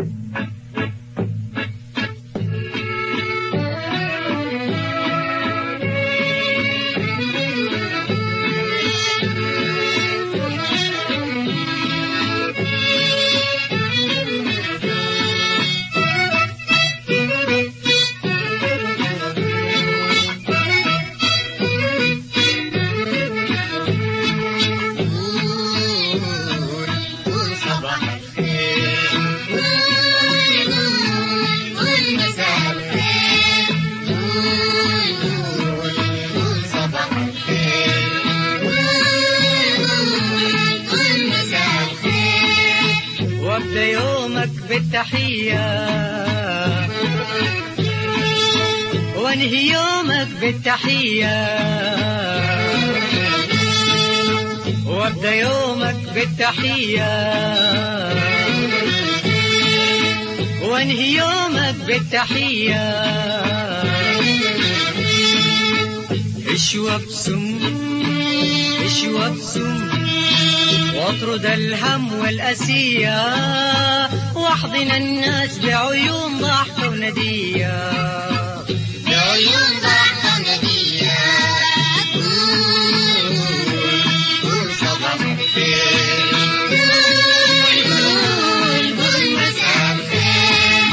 وابدأ يومك بالتحية وانهي يومك بالتحية، وابدأ يومك بالتحية وانهي يومك بالتحية. اشوى بسم اشوى بسم واطرد الهم والأسية، واحضن الناس بعيون ضحكة وندية، بعيون ضحكة وندية. قول صباح الخير، قول مساء الخير،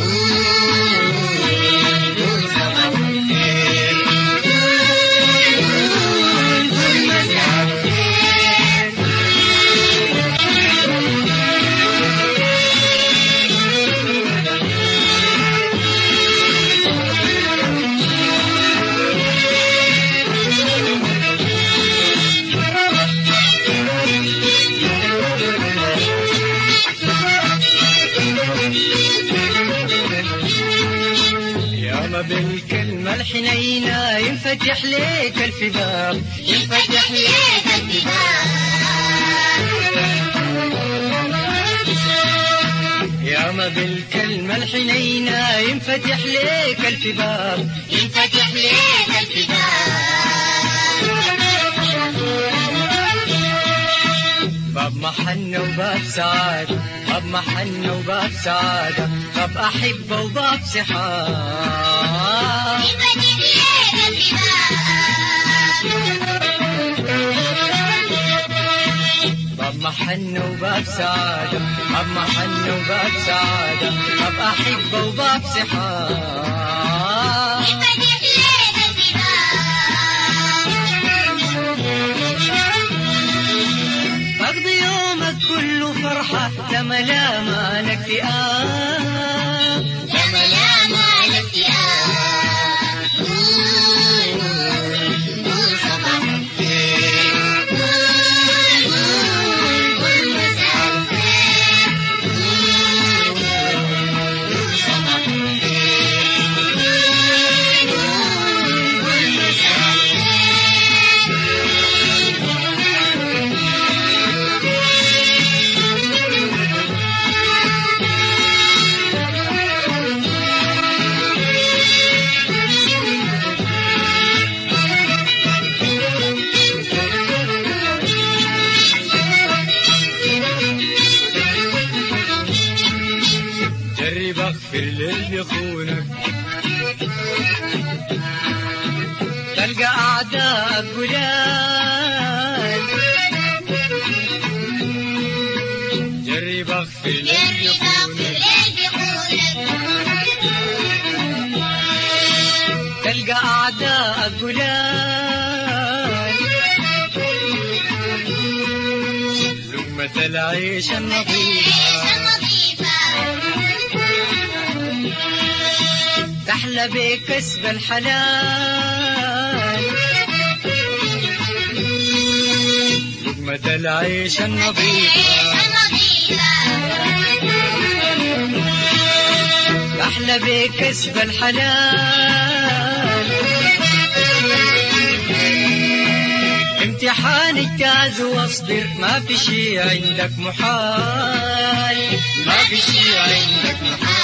قول صباح الخير، قول مساء الخير. بالكلمة الحنينة ينفتح ليك ألف باب، ينفتح ليك ألف باب. ياما بالكلمة الحنينة ينفتح ليك ألف باب، ينفتح ليك ألف باب محنة وباب سعادة، باب محنة وباب سعادة، باب أحبة وباب سحاب. ينفتح ليك ألف باب محنة وباب سعادة، باب محنة وباب سعادة، باب أحبة وباب سحاب. ينفتح ليك ألف اقضي يومك كله فرحة لما لا مالك اكتئاب، لما لا مالك اكتئاب. قول صباح الخير، قول مساء الخير، قول صباح الخير، قول مساء جرب اغفر للي يخونك، تلقى اعداءك قلال. جرب اغفر للي يخونك، تلقى اعداءك قلال. لقمة العيش النظيفة تحلى بكسب الحلال. لقمة العيش النظيفة تحلى بكسب الحلال. امتحان اجتاز واصبر، ما في شي عندك محال، ما في شي عندك محال.